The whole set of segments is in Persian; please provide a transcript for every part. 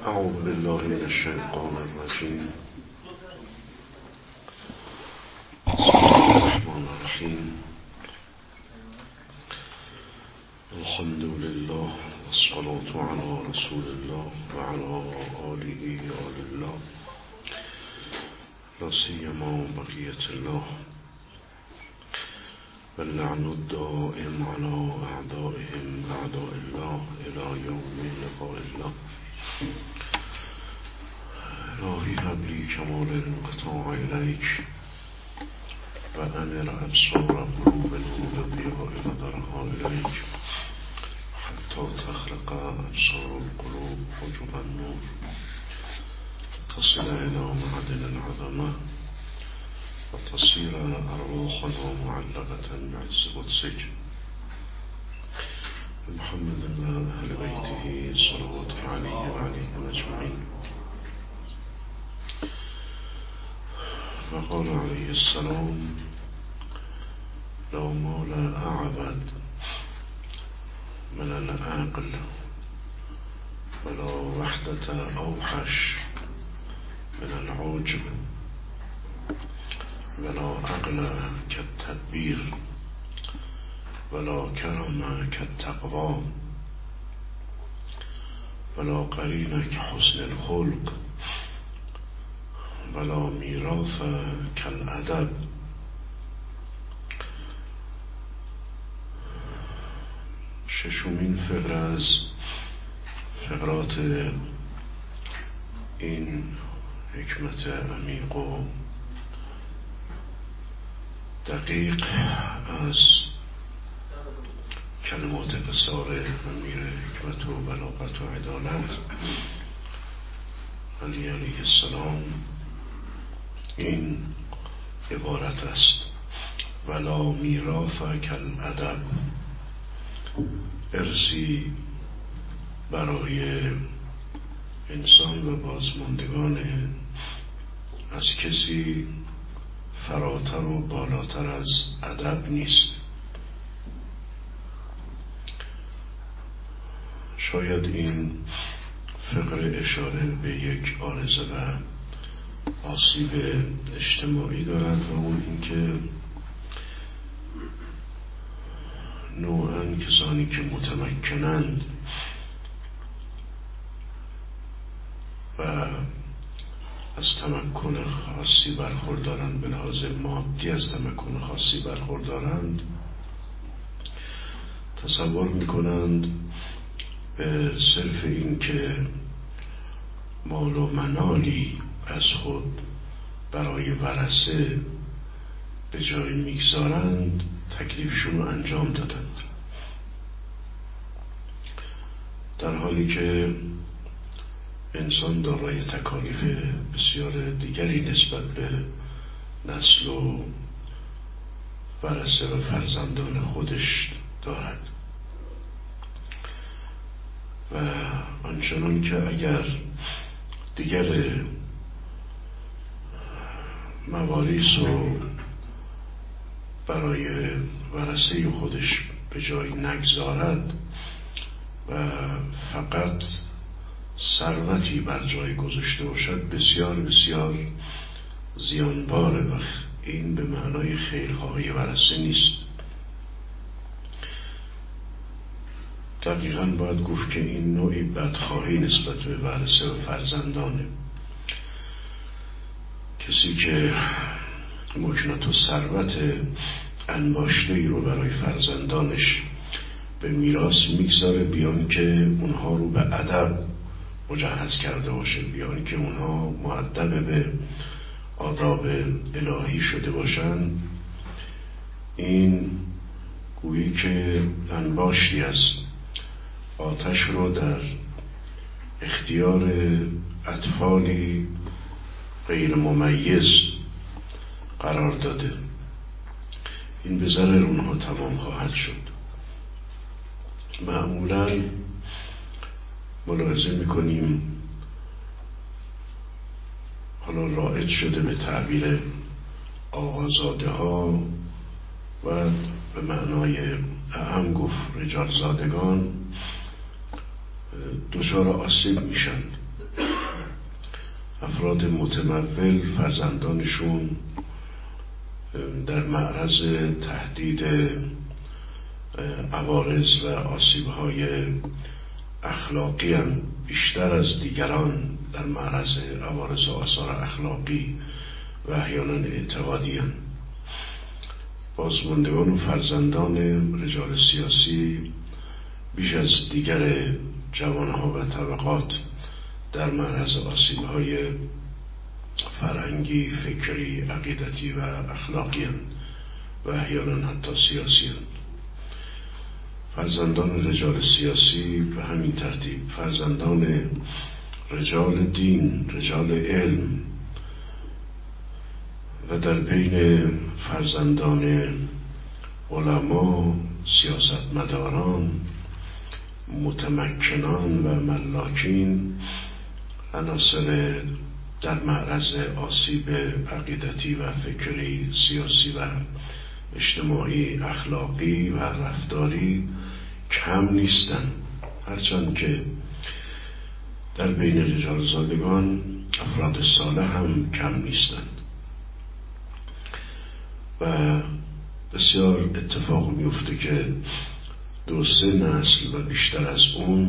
أعوذ بالله من الشيطان الرجيم. بسم الله الرحمن الرحيم. الحمد لله والصلاة على رسول الله وعلى آله آل الله لا سيما بقية الله واللعن الدائم على أعدائهم أعداء الله إلى يوم لقاء الله. إلهي هب لي كمال الانقطاع إليك وأمر أبصار قلوب الأولياء ونظرها إليك حتى تخرق أبصار القلوب حجب النور تصل إلى معدن العظمة وتصير أرواحنا معلقة بعز قدسك محمد وأهل بيته صلوات عليه وعليهم أجمعين. وقال عليه السلام: لا مال أعبد من العقل ولا وحدة أوحش من العجب ولا عقل كالتدبير ولا كرم كالتقوى ولا قرين كحسن الخلق ولا میراث كالأدب. ششمین فقره از فقرات این حکمت عمیق و دقیق از کلمات قصار امیر حکمت و بلاغت و عدالت علی علیه السلام این عبارت است: ولا میراث کالادب. ارثی برای انسان و بازماندگان از کسی فراتر و بالاتر از ادب نیست. شاید این فقره اشاره به یک عارضه و آسیب اجتماعی دارد و اون اینکه نوعاً کسانی که متمکنند و از تمکن خاصی برخوردارند، به لحاظ مادی از تمکن خاصی برخوردارند، تصور میکنند به صرف این که مال و منالی از خود برای ورثه به جای میگذارند تکلیفشون رو انجام دادند، در حالی که انسان دارای تکالیف بسیار دیگری نسبت به نسل و ورثه و فرزندان خودش دارد و آنچنان که اگر دیگر مواریث رو برای ورثه خودش به جای نگذارد و فقط ثروتی بر جای گذاشته باشد بسیار بسیار زیانباره و این به معنای خیرخواهی ورثه نیست. دقیقاً باید گفت که این نوعی بدخواهی نسبت به ورثه و فرزندانه. کسی که مکنت و ثروت انباشته‌ای رو برای فرزندانش به میراث میگذاره بیان که اونها رو به ادب مجهز کرده باشه، بیان که اونها مؤدب به آداب الهی شده باشن، این گویی که انباشتی است آتش رو در اختیار اطفالی غیر ممیز قرار داده. این به ضرر اونها تمام خواهد شد. معمولاً ملاحظه میکنیم حالا رایج شده به تعبیر آقازاده ها و به معنای اعم گفت رجال زادگان دچار آسیب میشن افراد متمول فرزندانشون در معرض تهدید عوارض و آسیب‌های اخلاقی هم بیشتر از دیگران در معرض عوارض و آثار اخلاقی و احیانا اعتقادی هم. بازماندگان و فرزندان رجال سیاسی بیش از دیگر جوانها و طبقات در معرض آسیب‌های فرهنگی، فکری، عقیدتی و اخلاقی هم و احیانا حتی سیاسی هم. فرزندان رجال سیاسی به همین ترتیب، فرزندان رجال دین، رجال علم و در بین فرزندان علما، سیاستمداران، متمکنان و ملاکین عناصر در معرض آسیب عقیدتی و فکری، سیاسی و اجتماعی، اخلاقی و رفتاری کم نیستند، هرچند که در بین رجال زادگان افراد صالح هم کم نیستند و بسیار اتفاق میفته که 2-3 نسل و بیشتر از اون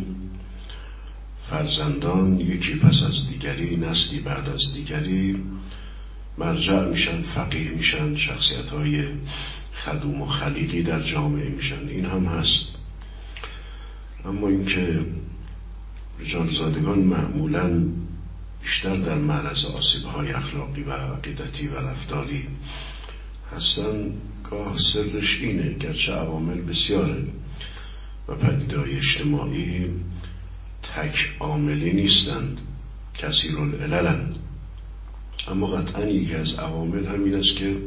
فرزندان یکی پس از دیگری، نسلی بعد از دیگری مرجع میشن، فقیه میشن، شخصیت‌های خدوم و خلیقی در جامعه میشن. این هم هست. اما اینکه رجال زادگان معمولاً بیشتر در معرض آسیب‌های اخلاقی و عقیدتی و رفتاری هستن، گاه سرش اینه، گرچه عوامل بسیاره و پدیده‌های اجتماعی تک عاملی نیستند، کثیرالعللند، اما قطعا یکی از عوامل همین است که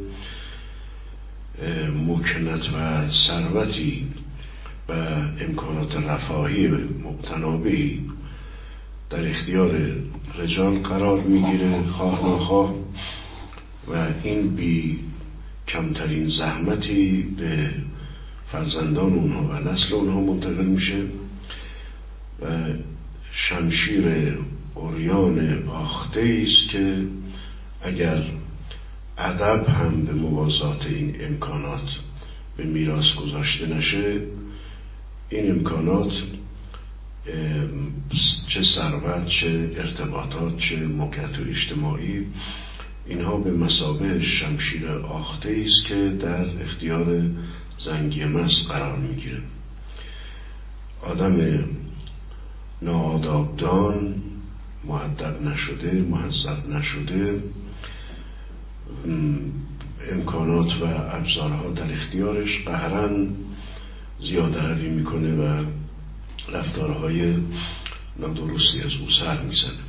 مکنت و ثروتی و امکانات رفاهی متنوعی در اختیار رجال قرار میگیره خواه ناخواه و این بی کمترین زحمتی به فرزندان اونها و نسل اونها منتقل میشه و شمشیر عریان آخته است که اگر ادب هم به موازات این امکانات به میراث گذاشته نشه، این امکانات چه ثروت، چه ارتباطات، چه موقعیت اجتماعی، اینها به مثابه شمشیر آخته است که در اختیار زنگی مست قرار میگیره. آدم ناآدابدان، مؤدب نشده، مهذب نشده، امکانات و ابزارها در اختیارش قهراً زیاده روی میکنه و رفتارهای نادرستی از او سر میزنه.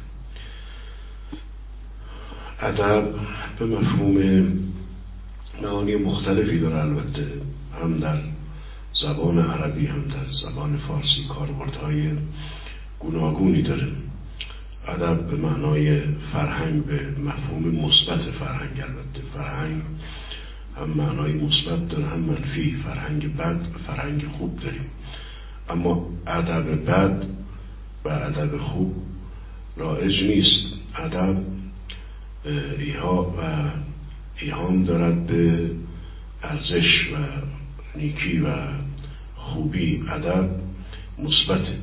ادب به مفهوم معانی مختلفی داره، البته هم در زبان عربی هم در زبان فارسی کاربردهای گوناگونی داره. ادب به معنای فرهنگ، به مفهوم مثبت فرهنگ، البته فرهنگ هم معنای مثبت داره هم منفی، فرهنگ بد و فرهنگ خوب داریم، اما ادب بد و ادب خوب رایج نیست. ادب ایهام دارد به ارزش و نیکی و خوبی، ادب مثبت.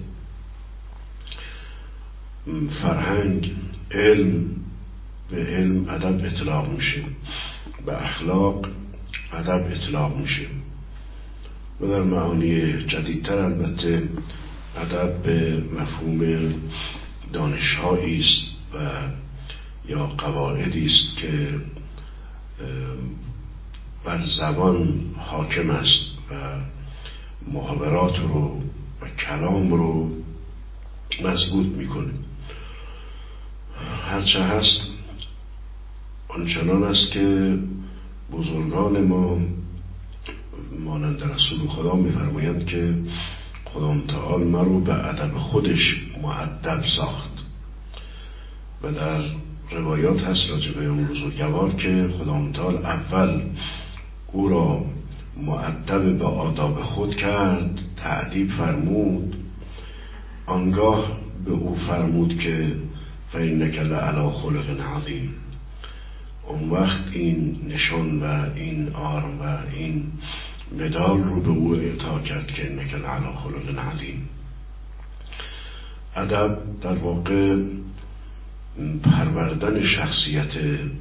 فرهنگ، علم، به علم ادب اطلاق میشه، به اخلاق ادب اطلاق میشه و در معانی جدیدتر البته ادب به مفهوم دانش‌هایی است و یا قواعدی است که بر زبان حاکم است و محاورات رو و کلام رو مضبوط میکنه. هرچه هست آنچنان است که بزرگان ما مانند رسول خدا میفرمایند که خدا متعال ما رو به ادب خودش مؤدب ساخت و در روایات هست راجع به اون بزرگوار که خدا متعال اول او را مؤدب به آداب خود کرد، تأدیب فرمود، آنگاه به او فرمود که فإنک لعلی خلق عظیم. اون وقت این نشان و این آرم و این مدال رو به او اعطا کرد که انک لعلی خلق عظیم. ادب در واقع پروردن شخصیت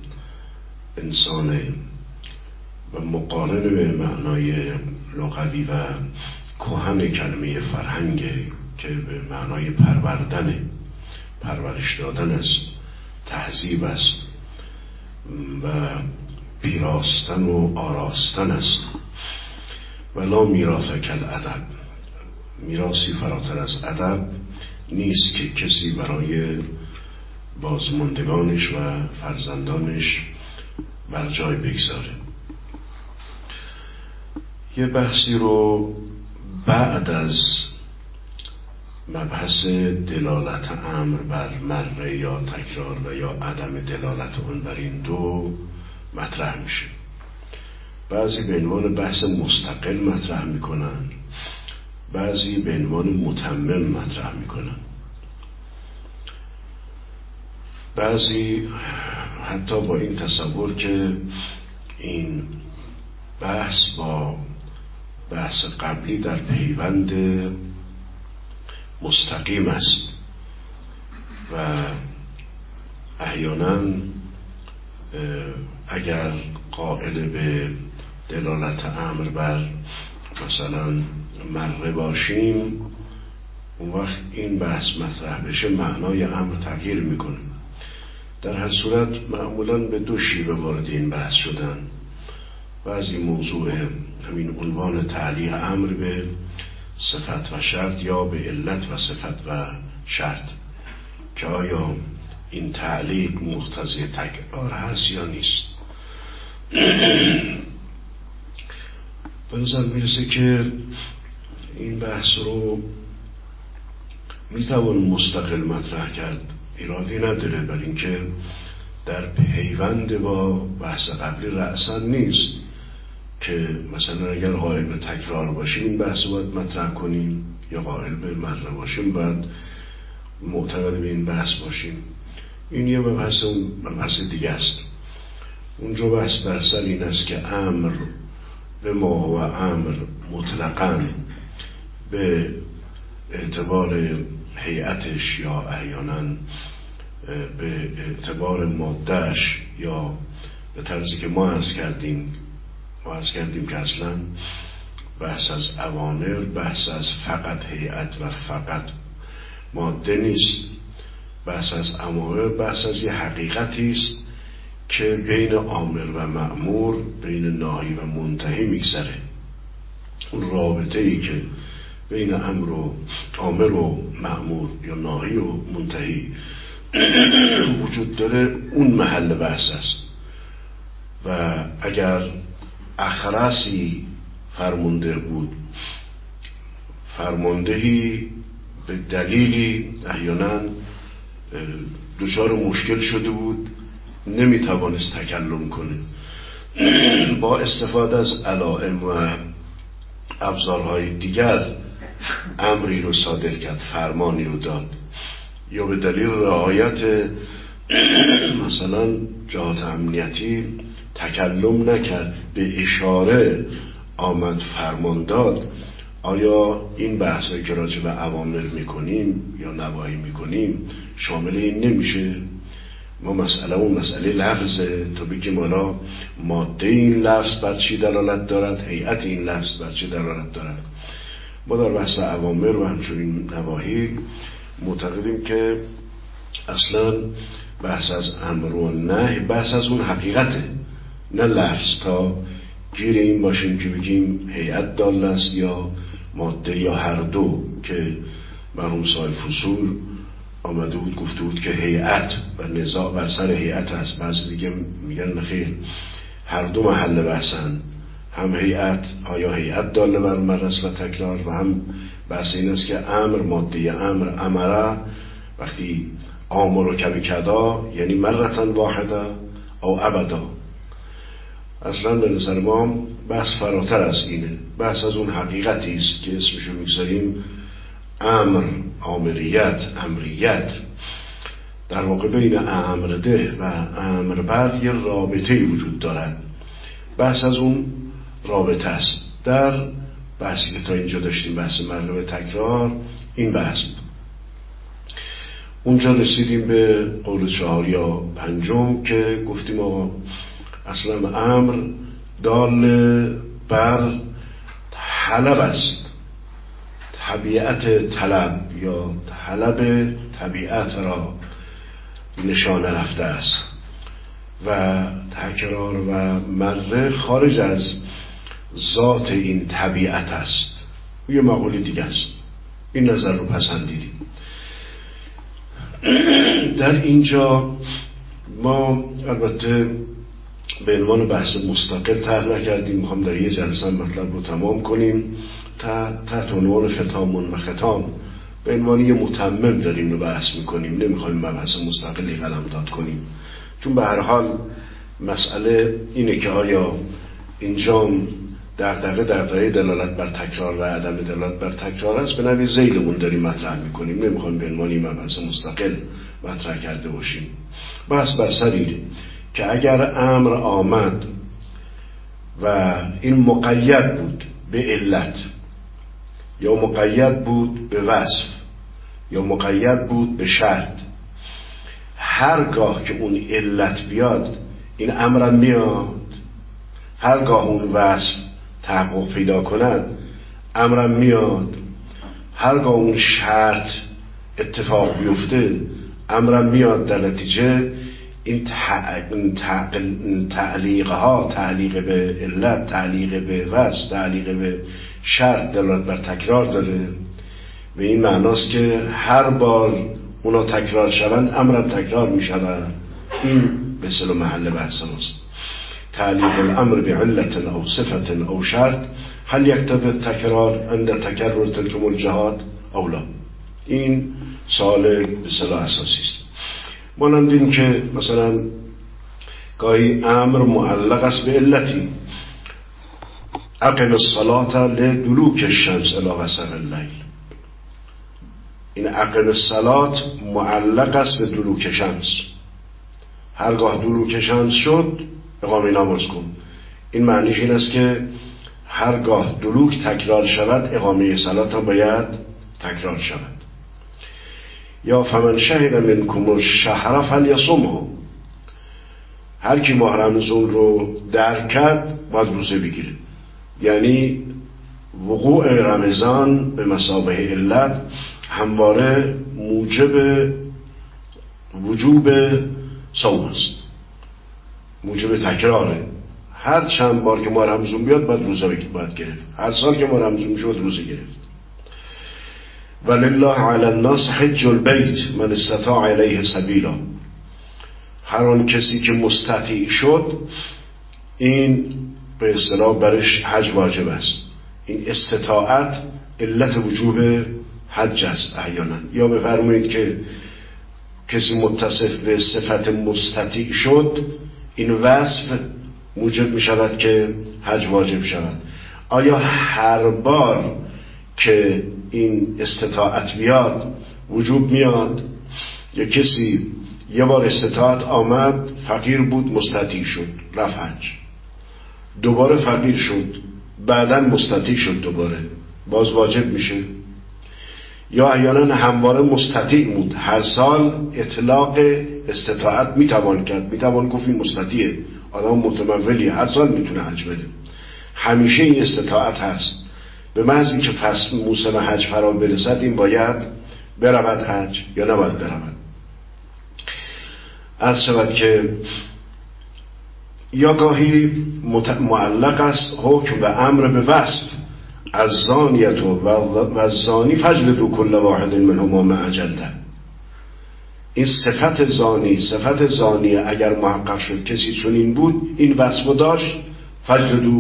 انسان و مقارن به معنای لغوی و کهن کلمه فرهنگ که به معنای پروردن، پرورش دادن است، تهذیب است و پیراستن و آراستن است. ولا میراث کالادب، میراثی فراتر از ادب نیست که کسی برای بازماندگانش و فرزندانش بر جای بگذاره. یه بحثی رو بعد از مبحث دلالت امر بر مره یا تکرار و یا عدم دلالت اون بر این دو مطرح میشه. بعضی به عنوان بحث مستقل مطرح میکنن، بعضی به عنوان متمم مطرح میکنن، بعضی حتی با این تصور که این بحث با بحث قبلی در پیوند مستقیم است و احیانا اگر قائل به دلالت امر بر مثلا مره باشیم، اون وقت این بحث مطرح بشه معنای امر تغییر میکنه. در هر صورت معمولا به دو شیوه وارد این بحث شدن. بعضی موضوع همین عنوان تعلیق امر به صفت و شرط یا به علت و صفت و شرط که آیا این تعلیق مقتضی تکرار هست یا نیست. به نظر میرسه که این بحث رو میتوان مستقل مطرح کرد، ایرادی نداره، برای اینکه در پیوند با بحث قبلی رأسا نیست که مثلا اگر قائل به تکرار باشیم این بحث رو باید مطرح کنیم یا قائل به مره باشیم باید معتقد به این بحث باشیم. این یه بحث دیگه است. اونجا بحث بر سر این است که امر به ما و امر مطلقاً به اعتبار هیئتش یا احیانا به اعتبار مادهش یا به طرزی که ما عرض کردیم که اصلا بحث از اوامر بحث از فقط هیئت و فقط ماده نیست. بحث از اوامر بحث از یه حقیقتی است که بین آمر و مأمور، بین ناهی و منتهی میگذره. اون رابطه ای که بین آمر و مأمور یا ناهی و منتهی وجود داره، اون محل بحث است. و اگر اخرسی فرمانده بود، فرماندهی به دلیلی احیانا دچار مشکل شده بود، نمیتوانست تکلم کنه، با استفاده از علائم و ابزارهای دیگر امری رو صادر کرد، فرمانی رو داد، یا به دلیل رعایت مثلا جهات امنیتی تکلم نکرد، به اشاره آمد فرمان داد. آیا این بحثایی که راجع به اوامر میکنیم یا نواهی میکنیم شامل این نمیشه؟ ما مسئله لفظه، تا بگیم حالا ماده این لفظ بر چی دلالت دارد، هیئت این لفظ بر چی دلالت دارد. ما در بحث اوامر و همچنین نواهی معتقدیم که اصلا بحث از امر و نهی بحث از اون حقیقته، نه لفظ، تا گیر این باشیم که بگیم هیئت دال است یا ماده یا هر دو، که مرحوم صاحب فصول آمده بود گفته بود که هیئت و نزاع بر سر هیئت هست. بعضی دیگه میگن خیر، هر دو محل بحثن، هم هیئت، آیا هیئت داله بر مرس و تکرار، و هم بحث این است که امر ماده امر امره وقتی آمر و کبکدا یعنی مرتن واحده او ابدا. اصلا به نظر ما بحث فراتر از اینه، بحث از اون حقیقتی است که اسمشو میگذاریم امر، آمریت، امریت. در واقع بین امرده و امربر یه رابطه‌ای وجود دارد. بحث از اون رابطه است. در بحثی که تا اینجا داشتیم، بحث مطلب تکرار، این بحث بود. اونجا رسیدیم به قول 4 یا 5 که گفتیم آقا اصلا امر دال بر طلب است، طبیعت طلب یا طلب طبیعت را نشانه رفته است و تکرار و مره خارج از ذات این طبیعت است. یه مقوله دیگه است. این نظر رو پسندیدیم. در اینجا ما البته به عنوان بحث مستقل طرح نکردیم، میخوام در یه جلسه مطلب رو تمام کنیم تحت عنوان فتامون و ختام به عنوان یه متمم داریم رو بحث میکنیم، نمیخوایم بحث مستقلی قلمداد کنیم، چون به هر حال مسئله اینه که آیا اینجا دغدغه دلالت بر تکرار و عدم دلالت بر تکرار است، به نوع ذیلمون داریم مطرح میکنیم، نمیخوایم به عنوان بحث مستقل مطرح کرده باشیم. بحث بر سر که اگر امر آمد و این مقید بود به علت یا مقید بود به وصف یا مقید بود به شرط، هرگاه که اون علت بیاد این امر میاد، هرگاه اون وصف تحقق پیدا کند امر میاد، هرگاه اون شرط اتفاق بیفته امر میاد. در نتیجه این تعلیق ها، تعلیق به علت، تعلیق به وصف، تعلیق به شرط دلالت بر تکرار داره. به این معناست که هر بار اونا تکرار شوند امر تکرار می شود. این به اصطلاح محل بحث ماست. تعلیق الامر به علت او صفت او شرط هل یقتضی التکرار عند تکرر تلکم الجهات او لا؟ این سوال به اصطلاح اساسی است. مانند این که مثلا گاهی امر معلق است به علتی، اقم الصلاة لدلوک الشمس الی غسق اللیل. این اقم الصلاة معلق است به دلوک شمس، هرگاه دلوک شمس شد اقامه نماز کن. این معنیش این است که هرگاه دلوک تکرار شود اقامه صلات هم باید تکرار شود. یا فمن شهد منکم الشهر فلیصمه، هر کی ماه رمضان رو درک کرد باید روزه بگیره. یعنی وقوع رمضان به مثابه علت همواره موجب وجوب صوم است، موجب تکراره. هر چند بار که ماه رمضان بیاد باید روزه باید گرفت، هر سال که ماه رمضان شد روزه گرفت. ولله علی الناس حج البیت من استطاع الیه سبیلا، هر آن کسی که مستطیع شد این به اصطلاح برش حج واجب است. این استطاعت علت وجوب حج است احیانا. یا بفرمایید که کسی متصف به صفت مستطیع شد، این وصف موجب می شود که حج واجب شود. آیا هر بار که این استطاعت بیاد وجوب میاد؟ یا کسی یه بار استطاعت آمد، فقیر بود، مستطیع شد، رفت حج، دوباره فقیر شد، بعداً مستطیع شد، دوباره باز واجب میشه؟ یا احیانا همواره مستطیع بود، هر سال اطلاق استطاعت میتوان کرد، میتوان گفت این مستطیعه، آدم متمولی، هر سال میتونه حج بره، همیشه این استطاعت هست. به محض اینکه فصل موسم حج فرا برسد این باید برود حج یا نباید برود؟ عرض شود که یا گاهی معلق است حکم به امر به وصف، از زانیت و زانی فجلدوا کل واحد منهما مع جلده. این صفت زانی اگر محقق شد کسی چنین بود، این وصف داشت، فجلدوا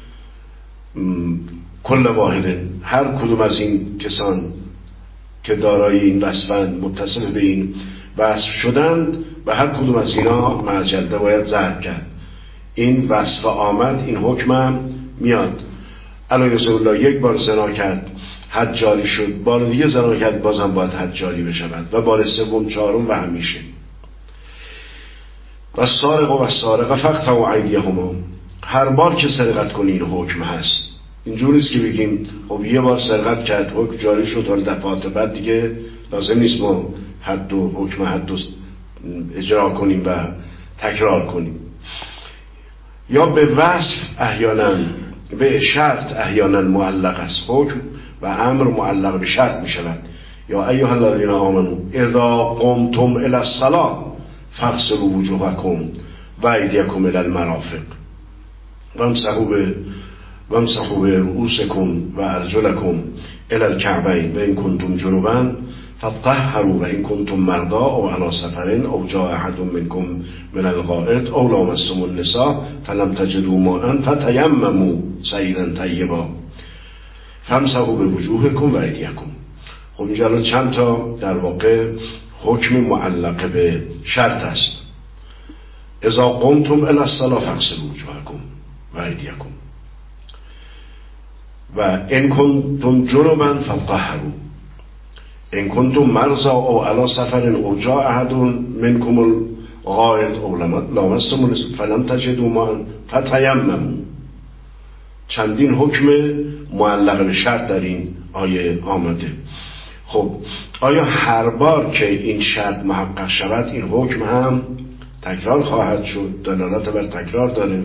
کل واحد، هر کدوم از این کسان که دارای این وصفند، متصف به این وصف شدند، و هر کدوم از اینا مع جلده باید ضرب کرد. این وصف آمد، این حکم هم میاد. علی رسول الله یک بار زنا کرد، حد جاری شد، بار دیگه زنا کرد، بازم باید حد جاری بشود و بار سوم، چهارم و همیشه. و السارق و السارقه فاقطعوا ایدیهما، هر بار که سرقت کنی این حکم هست. اینجور نیست که بگیم خب یه بار سرقت کرد حکم جاری شد، حالا دفعات بعد دیگه لازم نیست ما حد و حکم حد اجرا کنیم و تکرار کنیم. یا به وصف احیانا، به شرط احیانا معلق است حکم و امر معلق به شرط می شود. یا ایها الذین آمنوا اذا قمتم الی الصلاة فاغسلوا وجوهکم و ایدیکم الی المرافق وامسحوا برؤوسکم و ارجلکم الی الکعبین و ان کنتم جنبا فطهروا و ان کنتم مرضی او علی سفر او جاء احد منکم من الغائط او لامستم النساء فلم تجدوا ماء فتیمموا صعیدا طیبا فامسحوا بوجوهکم و ایدیکم. خب اینجا چند تا در واقع حکم معلق به شرط است. اذا قمتم الی الصلاة فاغسلوا وجوهکم و ایدیکم و ان کنتم جنبا فطهروا ان کنتم مرضى او علی سفر او جاء احد منکم الغائط او لامستم النساء فلم تجدوا ماء فتیمموا. چندین حکم معلق به شرط در این آیه آمده. خب آیا هر بار که این شرط محقق شود این حکم هم تکرار خواهد شد؟ دلالت بر تکرار داره.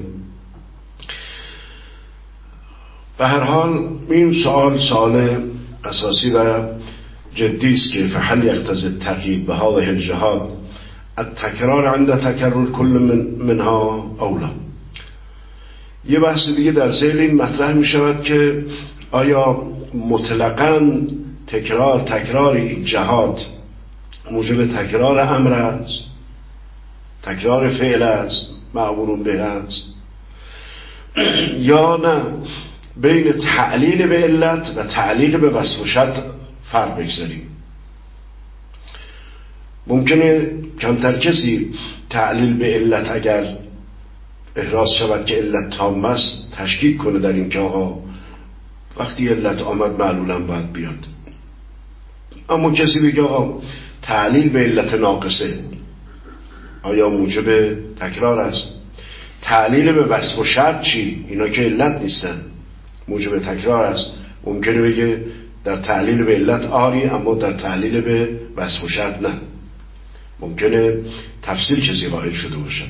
به هر حال این سوال اساسی و جدی است که فهل یقتضی التقیید به هذه الجهات التکرار عند تکرر کل منها اولا. یه بحث دیگه در ذیل این مطرح می شود که آیا مطلقاً تکرار این جهات موجب تکرار امر است، تکرار فعل است، مأمور به است، یا نه بین تعلیل به علت و تعلیل به وصف و شرط فرق بگذاریم. ممکنه کمتر کسی تعلیل به علت اگر احراز شود که علت تام است تشکیک کنه در این که آقا وقتی علت آمد معلولم باید بیاد. اما کسی بگه آقا تعلیل به علت ناقصه آیا موجب تکرار است؟ تعلیل به وصف و شرط چی؟ اینا که علت نیستن موجب تکرار است. ممکنه بگه در تعلیل به علت آری اما در تعلیل به وصف و شرط نه. ممکنه تفصیل کسی قائل شده باشد.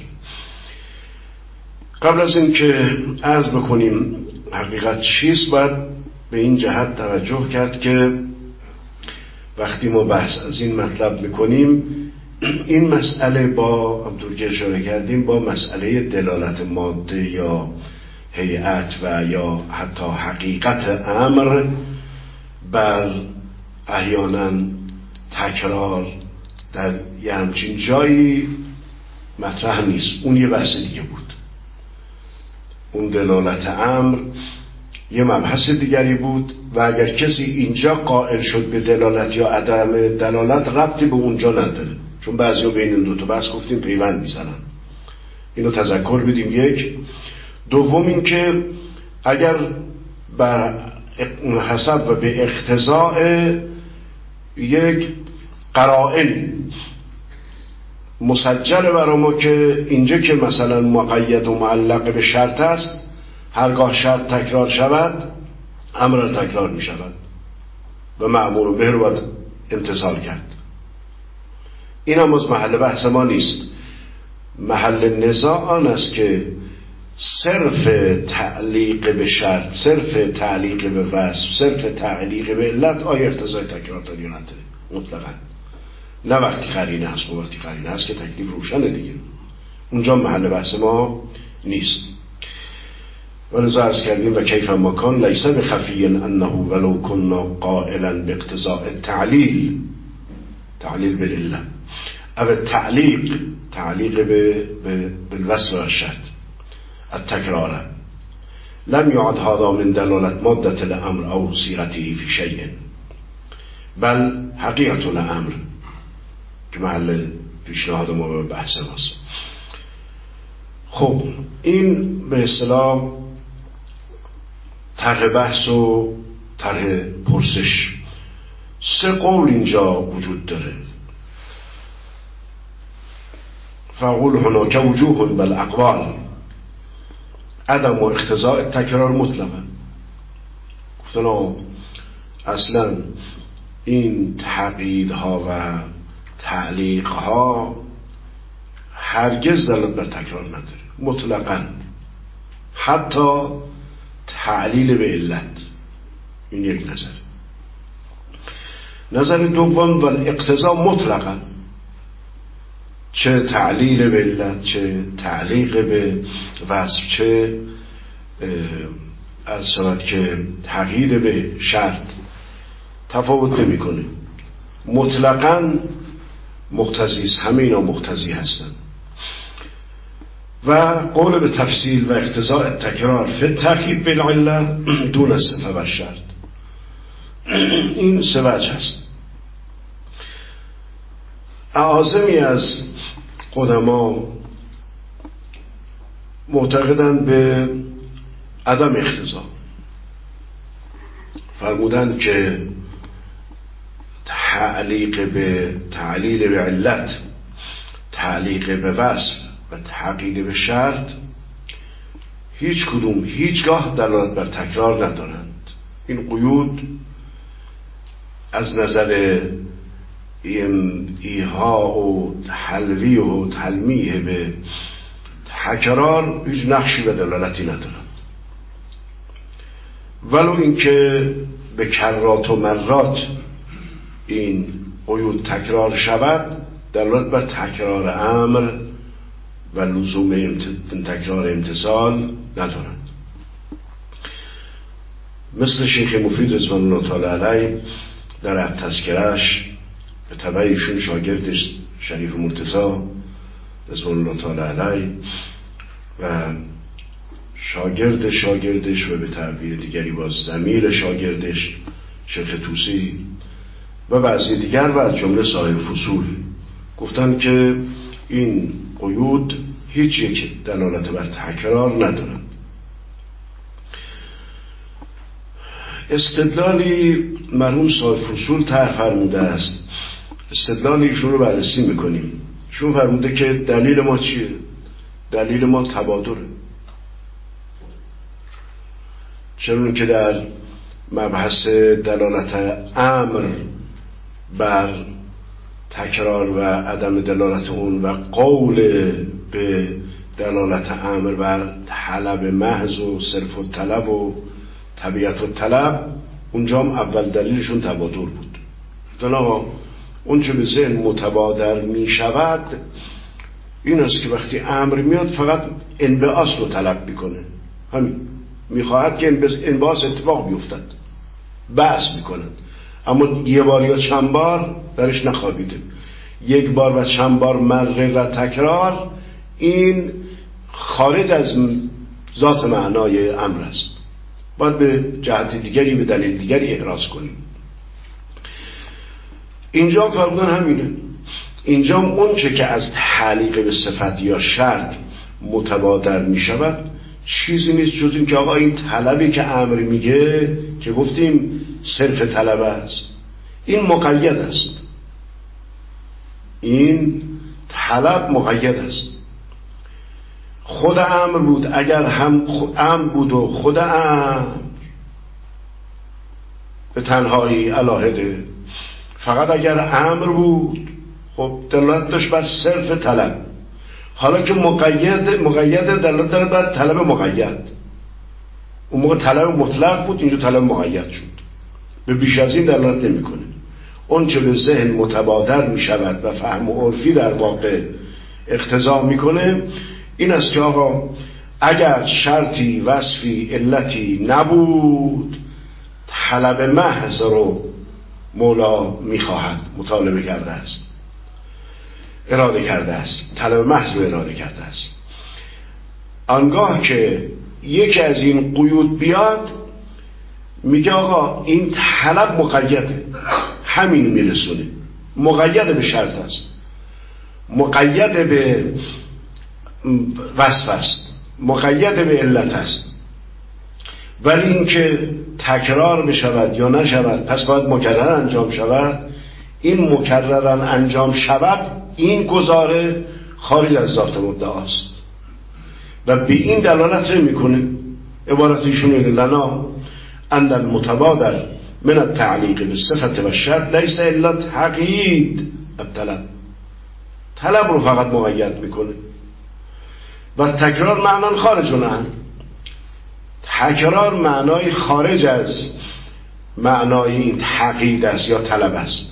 قبل از این که عرض بکنیم حقیقت چیست باید به این جهت توجه کرد که وقتی ما بحث از این مطلب میکنیم این مسئله با همطور که اشاره کردیم با مسئله دلالت ماده یا هیئت و یا حتی حقیقت امر بر احیانا تکرار در یه همچین جایی مطرح نیست. اون یه بحث دیگه بود. اون دلالت امر یه مبحث دیگری بود و اگر کسی اینجا قائل شد به دلالت یا عدم دلالت ربطی به اونجا نداره، چون بعضی‌ها بین این دو تا بحث گفتیم پیوند میزنن. اینو تذکر بدیم. یک. دوم این که اگر بر حسب و به اقتضاء یک قرائن مسجل برای ما که اینجا که مثلا مقید و معلق به شرط است هرگاه شرط تکرار شود امر تکرار می شود و مأمور به رو باید امتثال کرد. این هم از محل بحث ما نیست. محل نزاع آن است که صرف تعلیق به شرط، صرف تعلیق به وصف، صرف تعلیق به علت آیا اقتضای تکرار داره یا نداره مطلقاً. نه وقتی قرینه هست. و وقتی قرینه هست که تکلیف روشنه دیگه، اونجا محل بحث ما نیست. ولذا عرض کردیم و کیف مکان لیس بخفی انه ولو کنا قائلا باقتضاء التعلیل، تعلیل بالعله او تعلیق بالوصف و الشرط التکرار لم يعد هذا من دلالت مادة الامر او صيغته في شيء بل حقیقت الامر که محل پیشنهاد ما به بحث ماست. خب این به اصطلاح طرح بحث و طرح پرسش. 3 قول اینجا وجود داره. فاقول هناك وجوه بالاقوال عدم و اقتضاء تکرار مطلقا. گفتن اصلا این تقییدها و تعلیقها هرگز دلالت بر تکرار نداره مطلقا، حتی تعلیل به علت. این یک نظر دوم، و اقتضا مطلقا، چه تعلیل به علت، چه تعلیق به وصف، چه ارسالت که تقیید به شرط، تفاوت نمی کنه، مطلقا مقتضی است. همه اینا مقتضی هستن. و قول به تفصیل و اقتضاء تکرار فی التأکید بالعله دون الصفه و شرط. این 3 وجه هست. اعاظمی از قدما معتقدند به عدم اقتضا. فرمودند که تعلیل به علت، تعلیق به وصف و تقیید به شرط هیچ کدوم هیچگاه دلالت بر تکرار ندارند. این قیود از نظر ایحاء و حلوی و تلمیح به تکرار هیچ نقشی و دلالتی ندارند، ولو اینکه به کرات و مرات این قیود تکرار شود دلالت بر تکرار امر و لزوم تکرار امتثال ندارند. مثل شیخ مفید رضوان الله تعالی علیه در تذکره‌اش به تبع ایشون شاگردش شریف مرتضی رضوان الله تعالی علیه و شاگردش و به تعبیر دیگری باز ضمیر شاگردش شیخ طوسی و بعضی دیگر و از جمله صاحب فصول گفتن که این قیود هیچ یک دلالت بر تکرار ندارند. استدلالی مرحوم صاحب فصول طرح فرموده است. استدلال ایشون رو بررسی میکنیم. ایشون فرموده که دلیل ما چیه؟ دلیل ما تبادره. چون که در مبحث دلالت امر بر تکرار و عدم دلالت اون و قول به دلالت امر بر طلب محض و صرف و طلب و طبیعت و طلب، اونجا هم اول دلیلشون تبادر بود. آقا اون چه به ذهن متبادر می شود این است که وقتی امر میاد فقط انبعاث رو طلب میکنه، همین میخواهد که انبعاث اتفاق بیفتد، بحث میکنن، اما یه بار یا چند بار درش نخوابیده. 1 بار و چند بار مره و تکرار این خارج از ذات معنای امر است. باید به جهت دیگری به دلیل دیگری احراز کنیم. اینجا فرمودن همینه. اینجا اون چه که از تعلیق به صفت یا شرط متبادر می شود چیزی نیست جز این که آقا این طلبی که امر میگه که گفتیم صرف طلب است، این مقید است، این طلب مقید است. خود امر بود، اگر هم امر بود و خود امر به تنهایی علاهده، فقط اگر امر بود خب دلالت داشت بر صرف طلب. حالا که مقید دلالت داره بر طلب مقید. اون موقع طلب مطلق بود، اینجا طلب مقید شد. به بیش از این دلالت نمیکنه. اون چه به ذهن متبادر می شود و فهم و عرفی در واقع اقتضا میکنه این است که آقا اگر شرطی وصفی علتی نبود طلب محض رو مولا میخواهد، مطالبه کرده است، اراده کرده است، طلب محض رو اراده کرده است. آنگاه که یکی از این قیود بیاد میگه آقا این طلب مقیده، همین میرسونه، مقید به شرط است، مقید به وصف است، مقید به علت است. ولی این که تکرار بشود یا نشود پس باید مکرر انجام شود، این مکررن انجام شود این گزاره خارج از ذات مدعاست و به این دلالت میکنه. عبارت ایشون اینه: لنا ان المتبادر من التعلیق بالصفت و الشرط لیس الا تقیید الطلب، طلب رو فقط مقید میکنه و تکرار معنی خارج عنه، تکرار معنای خارج از معنای این تقیید است یا طلب است.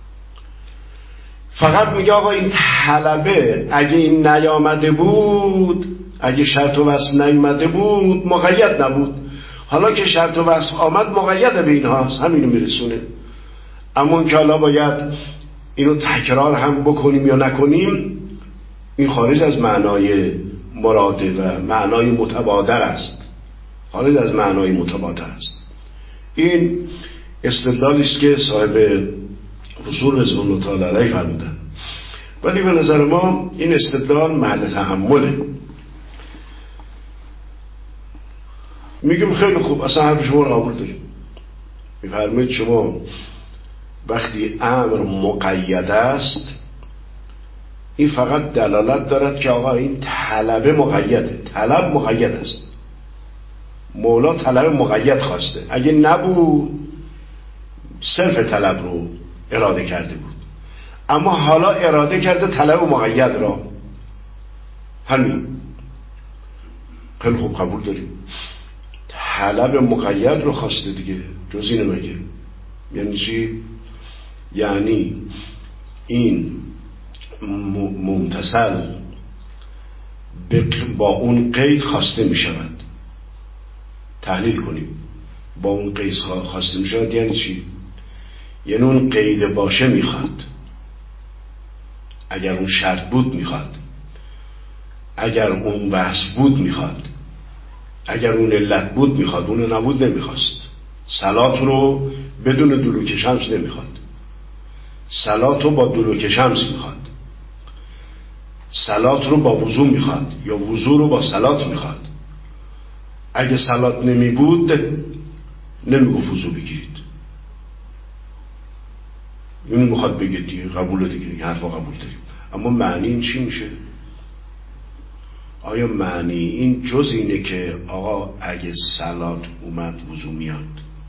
فقط میگه آقا این طلبه اگه این نیامده بود، اگه شرط و وصف نیامده بود مقید نبود، حالا که شرط و وصف آمد مقید به اینهاست، همینو میرسونه. اما که حالا باید اینو تکرار هم بکنیم یا نکنیم این خارج از معنای مراده و معنای متبادر است، خارج از معنای متبادر است. این استدلالی است که صاحب رسول رضوان الله تعالی علیه فرمودن، ولی به نظر ما این استدلال محل تأمله. میگیم خیلی خوب، اصلا حرف شما رو قبول داریم. میفرمایید شما وقتی امر مقید است این فقط دلالت دارد که آقا این طلب مقیده، طلب مقید است، مولا طلب مقید خواسته، اگه نبود صرف طلب رو اراده کرده بود، اما حالا اراده کرده طلب مقید را، همین. خیلی خوب قبول داریم، طلب مقید رو خواسته دیگه، جز اینو مگه؟ یعنی چی؟ یعنی این ممتثل با اون قید خواسته می شود. تحلیل کنیم، با اون قید خواسته می شود یعنی چی؟ یعنی اون قید باشه میخواد، اگر اون شرط بود میخواد، اگر اون وصف بود میخواد، اگر اون علت بود میخواد، اون نبود نمیخواست. صلات رو بدون دلوک شمس نمیخواد، صلات رو با دلوک شمس میخواد، صلات رو با وضو میخواد یا وضو رو با صلات میخواد. اگه صلات نمی بود نمیگفت وضو بگیرید، اینو میخواد بگید دیگه، قبول دیگه، این حرفا قبول داریم. اما معنی این چی میشه؟ آیا معنی این جز اینه که آقا اگه صلات اومد وضو میاد،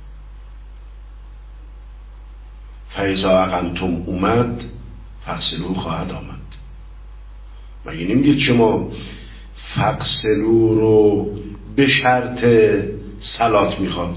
فاذا اقمتم اومد فغسلوا خواهد آمد؟ مگه نمیگید شما فغسلوا رو به شرط صلات میخواد؟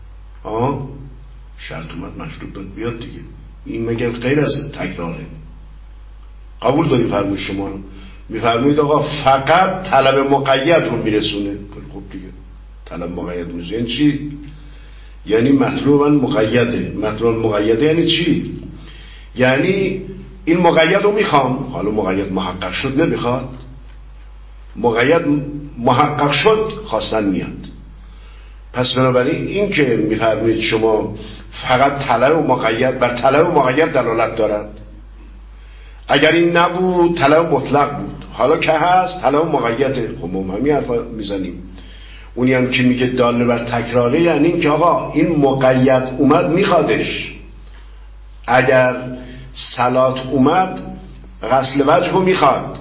شرط اومد مشروط باید بیاد دیگه، این مگر غیر از تکراره؟ قبول داری فرمود شما رو؟ میفرمایید آقا فقط طلب مقید رو میرسونه. خب دیگه طلب مقید میرسونه یعنی چی؟ یعنی مطلوبا مقیده. مطلوبا مقیده یعنی چی؟ یعنی این مقید رو میخوام، حالا مقید محقق شد نمیخواد، مقید محقق شد خواستن میاد. پس بنابراین این که میفرمایید شما فقط طلب مقید بر طلب مقید دلالت دارد. اگر این نبود طلب مطلق بود، حالا که هست طلب مقیده. خب ما همین حرفا میزنیم. اونی هم که میگه داله بر تکراره یعنی این که آقا این مقید اومد میخوادش، اگر صلات اومد غسل وجه رو میخواد،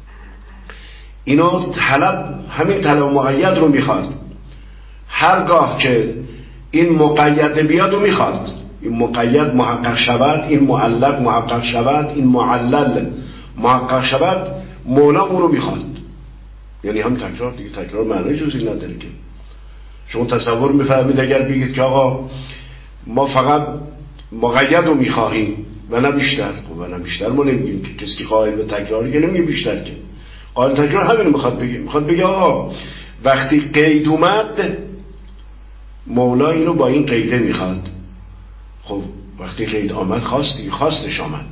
اینو طلب، همین طلب مقید رو میخواد. هرگاه که این مقید بیاد و میخواد، این مقید محقق شود، این معلق محقق شود، این معلل محقق شود، مولا اون رو میخواد. یعنی هم تکرار دیگه، تکرار معنی جزئی نداره که. شما تصور میفرمید اگر بگید که آقا ما فقط مقید رو میخواهیم و نه بیشتر، خب و نه بیشتر ما نمیگیم که کسی که قائل به تکراری که نمیگه بیشتر، که قائل تکرار همین رو میخواد بگه. میخواد بگه آقا وقتی قید اومد مولا اینو با این قیده میخواد. خب وقتی قید آمد خواستش آمد.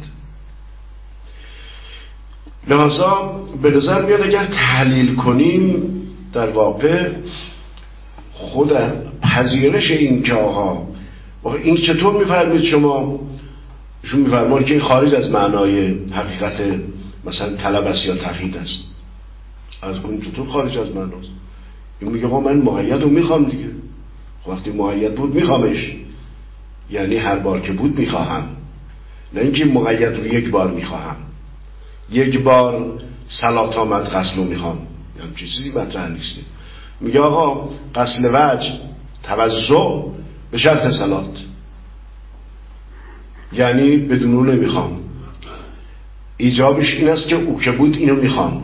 لحاظا به نظر میاد اگر تحلیل کنیم در واقع خود پذیرش این که آقا این چطور میفرمید شما؟ شما میفرمایید که این خارج از معنای حقیقت مثلا طلب است یا تقیید است. از اون چطور خارج از معناست؟ این میگه آقا من مقید رو میخوام دیگه، وقتی مقید بود میخوامش، یعنی هر بار که بود میخواهم، نه اینکه مقید رو یک بار میخواهم. یک بار صلات آمد غسل رو میخوام، یعنی چیزی مطرح نیست. میگه آقا غسل وجه توضع به شرط صلات، یعنی بدون اون نمیخوام. ایجابش این است که او که بود اینو میخوام.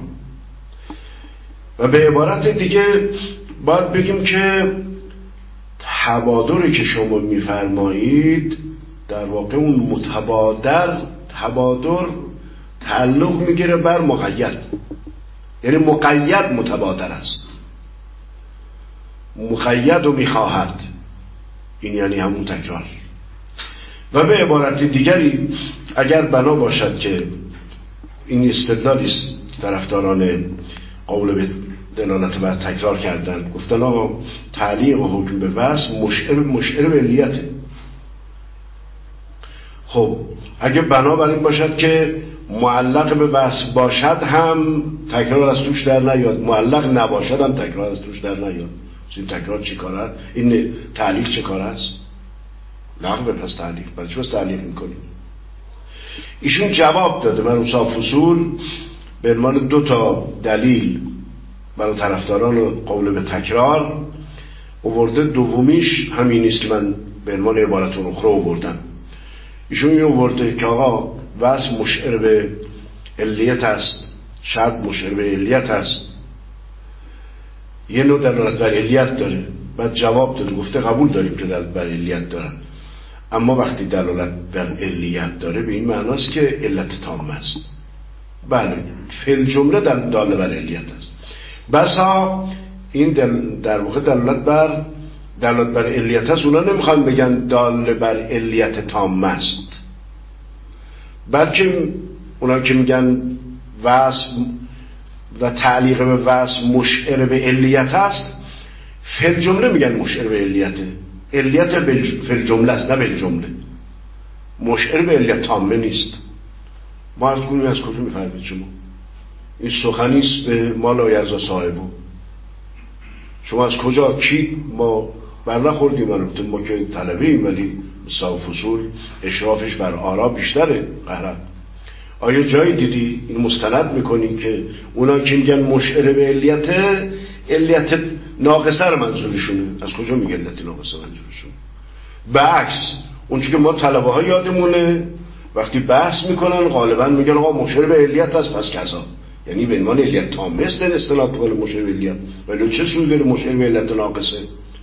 و به عبارت دیگه باید بگیم که تبادری که شما میفرمایید در واقع اون متبادر، تبادر تعلق میگیره بر مقید، یعنی مقید متبادر است، مقید و میخواهد، این یعنی همون تکرار. و به عبارت دیگری اگر بنا باشد که این استدلالی است طرفداران قول به دلالت بر تکرار کردن، گفتن آقا تعلیق و حکم به وصف مشعر به علیته. خب اگه بنا بر این باشد که معلق به وصف باشد هم تکرار از توش در نیاد، معلق نباشد هم تکرار از توش در نیاد، این تکرار چی کاره؟ این تعلیق چه کاره است؟ لغو پس تعلیق، برای چی پس تعلیق میکنیم؟ ایشون جواب داده. من اصحاب فصول به عنوان 2 تا دلیل برای طرفداران قول به تکرار آورده، دومیش همین است که من به عنوان عبارت اخرى آوردم. ایشون این آورده که آقا وصف مشعر به علیت است، شرط مشعر به علیت است، یه نوع دلالت بر علیت داره. بعد جواب داده، گفته قبول داریم که دلالت بر علیت داره، اما وقتی دلالت بر علیت داره به این معناست که علت تام است. بله فی الجمله دال بر علیت است. بسا این در واقع دلالت بر علیت است. اونا نمیخوان بگن دال بر علیت تام است، بلکه اونا که میگن وصف و تعلیق به وصف مشعر به علیت است، فی الجمله میگن مشعر به علیته. علیت فی الجمله است نه بالجمله، مشعر به علیت تامه نیست. ما از کجا میفهمید شما؟ این سخنی است به ما لا یرضی صاحبو. شما از کجا کی ما برنخوردیم؟ البته ما که طلبیم، ولی اصحاب فصول اشرافش بر آرا بیشتره. قهرم آیا جایی دیدی این مستند میکنی که اونا که میگن مشعر به علیت ناقصه رو منظورشونه؟ از کجا میگن علیت ناقصه منظورشونه؟ بعکس اون چیزی که ما طلبه ها یادمونه وقتی بحث میکنن غالبا میگن آقا مشعر به علیت است پس کذا، یعنی به عنوان علیت تام است اصطلاح به مشعر به علیت، ولی چه سوی داره مشعر به علیت ناقصه؟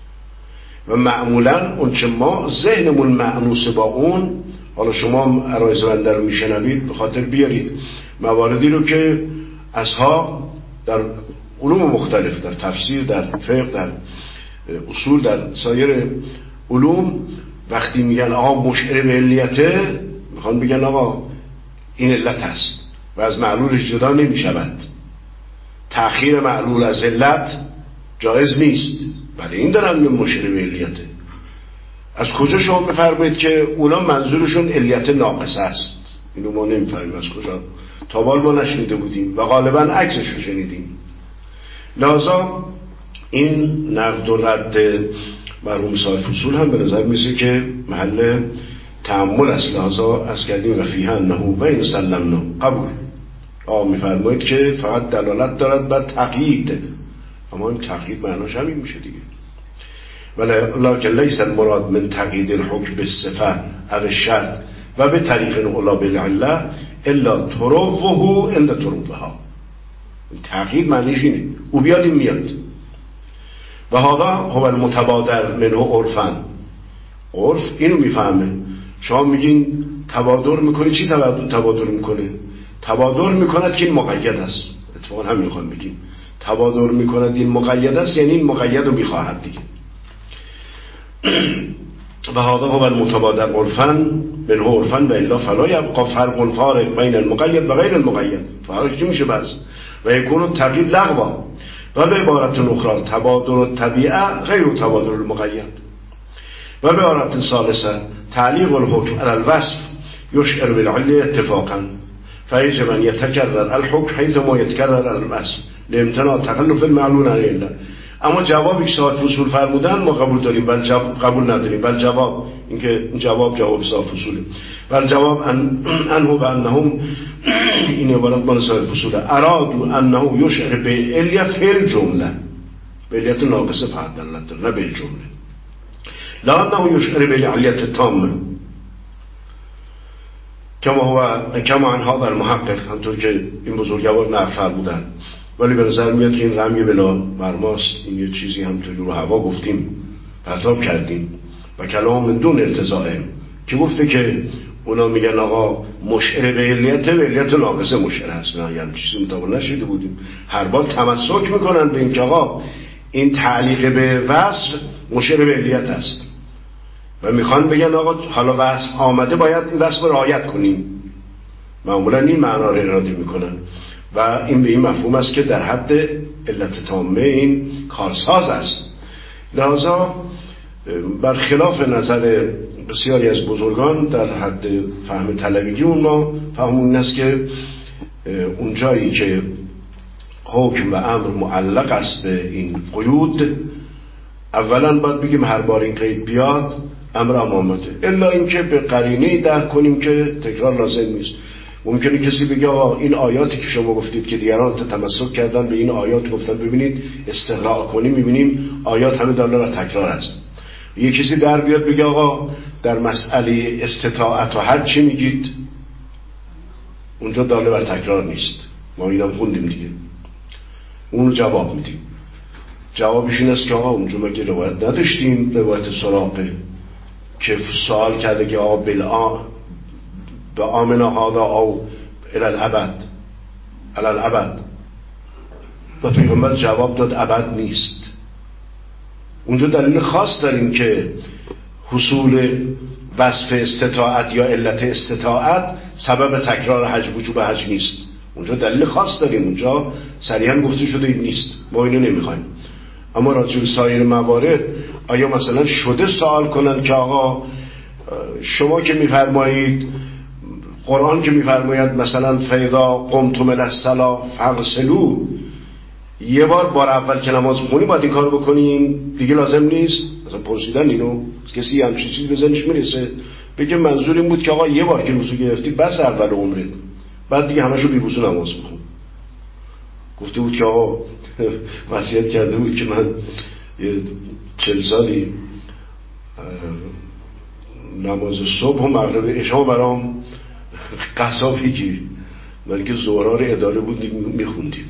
و معمولا اون چه ما ذهنمون معنوس با اون، حالا شما عرایض بنده رو میشنوید به خاطر بیارید مواردی رو که اصحاب در علوم مختلف، در تفسیر، در فقه، در اصول، در سایر علوم وقتی میگن آقا مشعر به علیته، میخوان بگن آقا این علت است و از معلولش جدا نمیشود، تأخیر معلول از علت جایز نیست. برای این دارن میگن مشعر به علیته. از کجا شما بفرمایید که اونا منظورشون علیت ناقصه است؟ اینو ما نمیفهمیم از کجا، تا بال ما نشنیده بودیم و غالبا عکسش رو شنیدیم. لذا این نقد و رد مرحوم صاحب فصول هم به نظر میسه که محل تأمل است. لذا از کردیم و فیه انه و این سلمنا قبول. میفرمایید که فقط دلالت دارد بر تقیید، اما این تقیید معناش همین میشه دیگه. ولکن لیس المراد من تقیید الحکم بالصفه او الشرط و به طریق اولا بالعله الا تروه عند تروها. تقیید معنیش اینه او بیاد این میاد. و هذا هو المتبادر منه عرفا. عرف اینو میفهمه. شما میگین تبادر میکنه، چی تبادر میکنه؟ تبادر میکند که این مقید است. اتفاقا هم میخوام بگیم تبادر میکند این مقید است، یعنی این مقید رو میخواهد دیگه. و هذا هو المتبادر عرفا منه عرفا و الا فلا یبقى فرق فارق بین المقید و غیر المقید. فرق چی میشه بس؟ و یکون تقیید لغوا. و به عبارت اخرى تبادر الطبیعه غیر تبادر المقید. و به عبارت ثالثه تعلیق الحکم على الوصف یشعر بالعله اتفاقا فیجب ان یتکرر الحکم حيث ما یتکرر على الوصف لامتناع تخلف المعلول عن العله. اما جوابی که صاحب فصول فرمودن ما قبول داریم، بل قبول نداریم. بل جواب اینکه جواب صاحب فصوله. بل جواب انه و انهم این عبارت مال صاحب فصوله. ارادو انه یشعر به الیت فی الجمله، به الیت ناقصه فقط دلالت داره، نه به الجمله. لا انه یشعر به الیت تامه کما عن هذا المحقق، همطور که این بزرگوار نقل فرمودن. ولی به نظر میاد که این رمی بلا مرماست. این یه چیزی همطور رو هوا گفتیم، پرتاب کردیم و کلام من دون ارتضاعه که گفته که اونا میگن آقا مشعر به علیت ناقصه مشعر هست. نه یعنی چیزی مطابق نشیده بودیم. هر بار تمسک میکنن به این که آقا این تعلیق به وصف مشعر به علیت هست و میخوان بگن آقا حالا وصف آمده باید این وصف رو رعایت کنیم. معمولا این معنا رو اراده میکنن و این به این مفهوم است که در حد علت تامه این کارساز است. لذا برخلاف نظر بسیاری از بزرگان در حد فهم طلبگی ما فهم این است که اون جایی که حکم و امر معلق است به این قیود، اولا باید بگیم هر بار این قید بیاد امر آمده، الا اینکه به قرینه درک کنیم که تکرار لازم نیست. ممکنه کسی بگه آقا این آیاتی که شما گفتید که دیگران تمسک کردن به این آیات گفتن، ببینید استقراء کنیم میبینیم آیات همه داله بر تکرار است. یه کسی در بیاد بگه آقا در مسئله استطاعت و حج چی میگید؟ اونجا داله بر تکرار نیست. ما اینم خوندیم دیگه. اون جواب میدیم. جوابش این است که آقا اونجا مگه روایت نداشتیم؟ روایت سراقه که سوال کرده که آقا به آمنا هادا او الالعبد و پیغمبر جواب داد ابد نیست. اونجا دلیل خاص داریم که حصول وصف استطاعت یا علت استطاعت سبب تکرار حج وجوب حج نیست. اونجا دلیل خاص داریم، اونجا صریحا گفته شده این نیست، ما اینو نمیخوایم. اما راجع به سایر موارد آیا مثلا شده سوال کنن که آقا شما که میفرمایید قرآن که میفرماید مثلا فاذا قمتم الی الصلاة فاغسلوا، یه بار اول که نماز بخونی باید این کارو بکنین دیگه لازم نیست؟ مثلا پرسیدن اینو کسی همچین چیزی به ذهنش میرسه بگه منظور این بود که آقا یه بار که وضو گرفتی بس اول عمرت، بعد دیگه همشو بی وضو نماز بخون. گفته بود که آقا وصیت کرده بود که من 40 سالی نماز صبح و مغرب عشا برام قضا بگیرید، ولی که ظهرها رو اداره بودیم میخوندیم.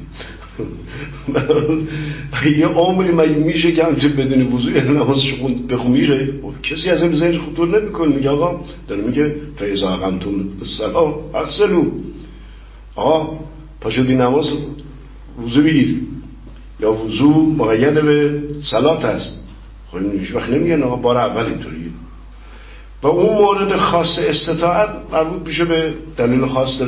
یه عمری مگه میشه که همچه بدون وضوع نمازش بخونی؟ کسی از این ذهنش خطور نمیکنه. میگه آقا داره میگه فاذا قمتم الصلاة فاغسلوا، آقا پاشدی نماز وضوع بگیر، یا وضوع مقید به صلات است. خب هیچ وقت نمیگن آقا بار اول اینطوریه. و اون مورد خاص استطاعت مربوط میشه به دلیل خاص